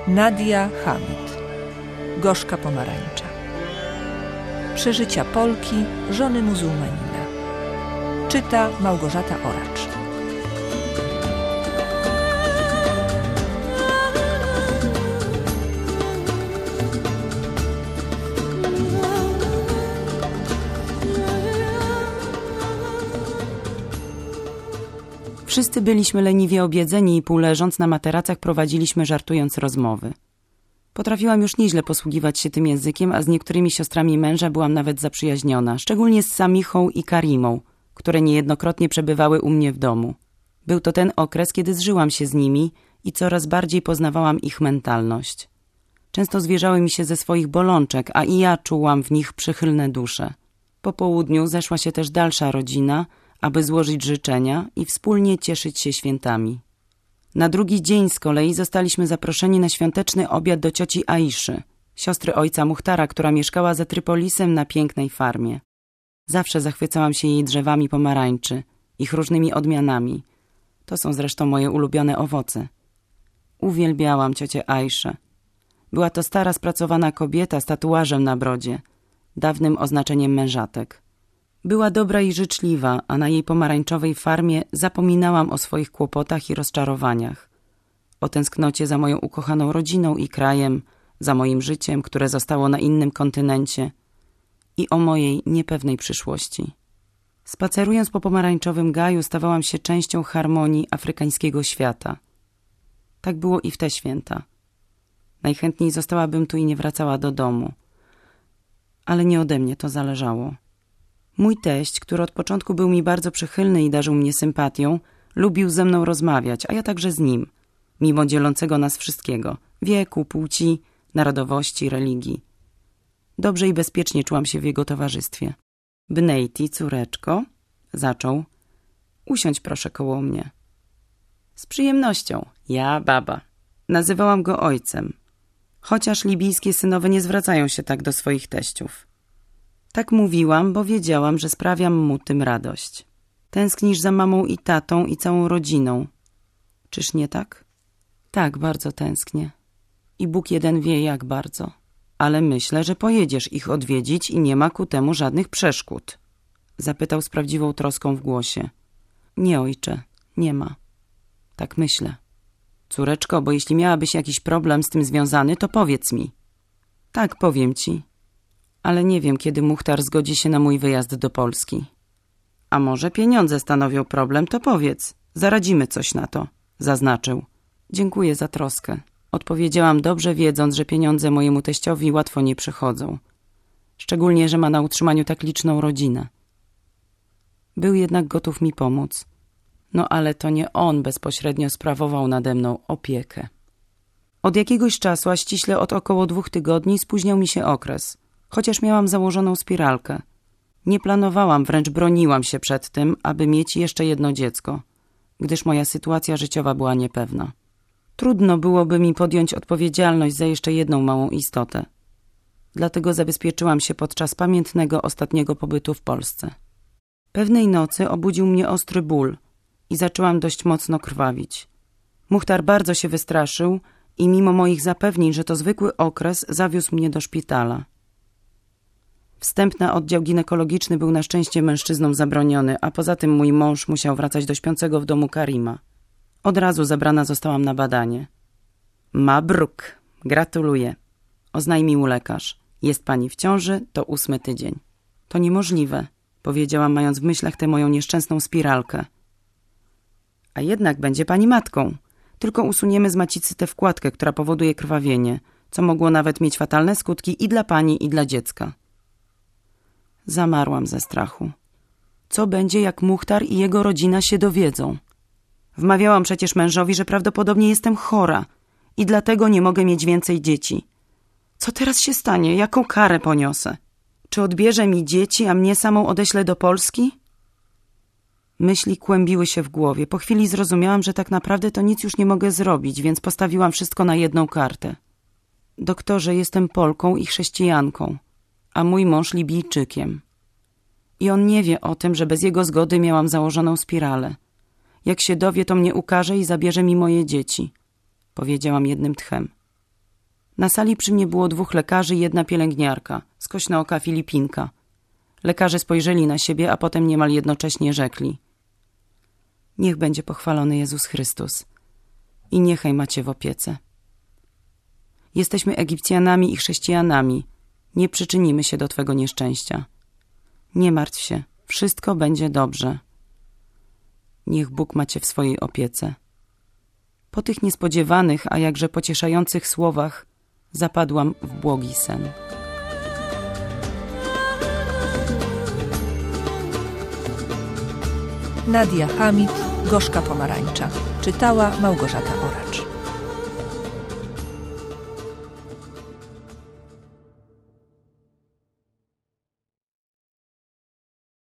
Nadia Hamid. Gorzka pomarańcza. Przeżycia Polki, żony muzułmanina. Czyta Małgorzata Oracz. Wszyscy byliśmy leniwie obiedzeni i półleżąc na materacach prowadziliśmy żartując rozmowy. Potrafiłam już nieźle posługiwać się tym językiem, a z niektórymi siostrami męża byłam nawet zaprzyjaźniona, szczególnie z Samichą i Karimą, które niejednokrotnie przebywały u mnie w domu. Był to ten okres, kiedy zżyłam się z nimi i coraz bardziej poznawałam ich mentalność. Często zwierzały mi się ze swoich bolączek, a i ja czułam w nich przychylne dusze. Po południu zeszła się też dalsza rodzina, aby złożyć życzenia i wspólnie cieszyć się świętami. Na drugi dzień z kolei zostaliśmy zaproszeni na świąteczny obiad do cioci Aiszy, siostry ojca Muhtara, która mieszkała za Trypolisem na pięknej farmie. Zawsze zachwycałam się jej drzewami pomarańczy, ich różnymi odmianami. To są zresztą moje ulubione owoce. Uwielbiałam ciocię Aiszę. Była to stara, spracowana kobieta z tatuażem na brodzie, dawnym oznaczeniem mężatek. Była dobra i życzliwa, a na jej pomarańczowej farmie zapominałam o swoich kłopotach i rozczarowaniach. O tęsknocie za moją ukochaną rodziną i krajem, za moim życiem, które zostało na innym kontynencie i o mojej niepewnej przyszłości. Spacerując po pomarańczowym gaju stawałam się częścią harmonii afrykańskiego świata. Tak było i w te święta. Najchętniej zostałabym tu i nie wracała do domu. Ale nie ode mnie to zależało. Mój teść, który od początku był mi bardzo przychylny i darzył mnie sympatią, lubił ze mną rozmawiać, a ja także z nim, mimo dzielącego nas wszystkiego, wieku, płci, narodowości, religii. Dobrze i bezpiecznie czułam się w jego towarzystwie. Bnejti, córeczko, zaczął, usiądź proszę koło mnie. Z przyjemnością, ja baba. Nazywałam go ojcem, chociaż libijskie synowe nie zwracają się tak do swoich teściów. Tak mówiłam, bo wiedziałam, że sprawiam mu tym radość. Tęsknisz za mamą i tatą i całą rodziną. Czyż nie tak? Tak, bardzo tęsknię. I Bóg jeden wie, jak bardzo. Ale myślę, że pojedziesz ich odwiedzić i nie ma ku temu żadnych przeszkód. Zapytał z prawdziwą troską w głosie. Nie, ojcze, nie ma. Tak myślę. Córeczko, bo jeśli miałabyś jakiś problem z tym związany, to powiedz mi. Tak, powiem ci. Ale nie wiem, kiedy Muhtar zgodzi się na mój wyjazd do Polski. A może pieniądze stanowią problem, to powiedz. Zaradzimy coś na to, zaznaczył. Dziękuję za troskę. Odpowiedziałam dobrze, wiedząc, że pieniądze mojemu teściowi łatwo nie przychodzą. Szczególnie, że ma na utrzymaniu tak liczną rodzinę. Był jednak gotów mi pomóc. No ale to nie on bezpośrednio sprawował nade mną opiekę. Od jakiegoś czasu, a ściśle od około 2 tygodni, spóźniał mi się okres. Chociaż miałam założoną spiralkę. Nie planowałam, wręcz broniłam się przed tym, aby mieć jeszcze jedno dziecko, gdyż moja sytuacja życiowa była niepewna. Trudno byłoby mi podjąć odpowiedzialność za jeszcze jedną małą istotę. Dlatego zabezpieczyłam się podczas pamiętnego ostatniego pobytu w Polsce. Pewnej nocy obudził mnie ostry ból i zaczęłam dość mocno krwawić. Muhtar bardzo się wystraszył i mimo moich zapewnień, że to zwykły okres, zawiózł mnie do szpitala. Wstęp na oddział ginekologiczny był na szczęście mężczyznom zabroniony, a poza tym mój mąż musiał wracać do śpiącego w domu Karima. Od razu zabrana zostałam na badanie. Mabruk, gratuluję, oznajmił lekarz. Jest pani w ciąży, to 8 tydzień. To niemożliwe, powiedziałam, mając w myślach tę moją nieszczęsną spiralkę. A jednak będzie pani matką. Tylko usuniemy z macicy tę wkładkę, która powoduje krwawienie, co mogło nawet mieć fatalne skutki i dla pani, i dla dziecka. Zamarłam ze strachu. Co będzie, jak Muhtar i jego rodzina się dowiedzą? Wmawiałam przecież mężowi, że prawdopodobnie jestem chora i dlatego nie mogę mieć więcej dzieci. Co teraz się stanie? Jaką karę poniosę? Czy odbierze mi dzieci, a mnie samą odeślę do Polski? Myśli kłębiły się w głowie. Po chwili zrozumiałam, że tak naprawdę to nic już nie mogę zrobić, więc postawiłam wszystko na jedną kartę. Doktorze, jestem Polką i chrześcijanką, a mój mąż Libijczykiem. I on nie wie o tym, że bez jego zgody miałam założoną spiralę. Jak się dowie, to mnie ukaże i zabierze mi moje dzieci, powiedziałam jednym tchem. Na sali przy mnie było 2 lekarzy i 1 pielęgniarka, skośnooka Filipinka. Lekarze spojrzeli na siebie, a potem niemal jednocześnie rzekli: niech będzie pochwalony Jezus Chrystus i niechaj macie w opiece. Jesteśmy Egipcjanami i chrześcijanami. Nie przyczynimy się do twego nieszczęścia. Nie martw się, wszystko będzie dobrze. Niech Bóg ma cię w swojej opiece. Po tych niespodziewanych, a jakże pocieszających słowach zapadłam w błogi sen. Nadia Hamid, Gorzka pomarańcza. Czytała Małgorzata Oracz.